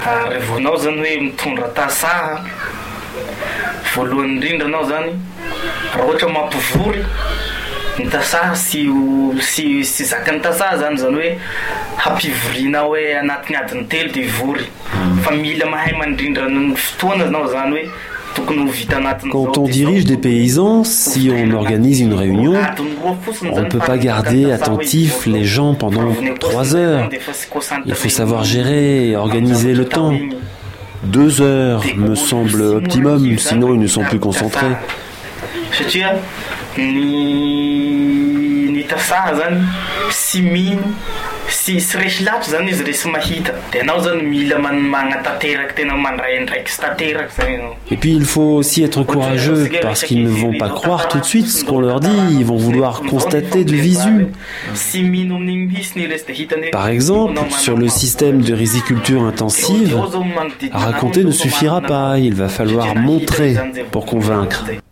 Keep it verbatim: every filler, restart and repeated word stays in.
Rehefa anao zany hoe mitondra tasaha, voalohany indrindra anao zany raha ohatra mampivory ny tasaha sy sy sy zakan'ny tasaha zany zany hoe hampivoriana hoe anatin'ny adiny telo de vory fa mila mahay mandrindra ny fotoana anao zany hoe. Quand on dirige des paysans, si on organise une réunion, on ne peut pas garder attentifs les gens pendant trois heures. Il faut savoir gérer et organiser le temps. Deux heures me semble optimum, sinon ils ne sont plus concentrés. Si sy resy lavitra zany izy resy mahita de anao zany mila magnatanteraka tena mandray andraiky sy tanteraka zany anao. Et puis il faut aussi être courageux parce qu'ils ne vont pas croire tout de suite ce qu'on leur dit, ils vont vouloir constater de visu. Par exemple, sur le système de riziculture intensive, raconter ne suffira pas, il va falloir montrer pour convaincre.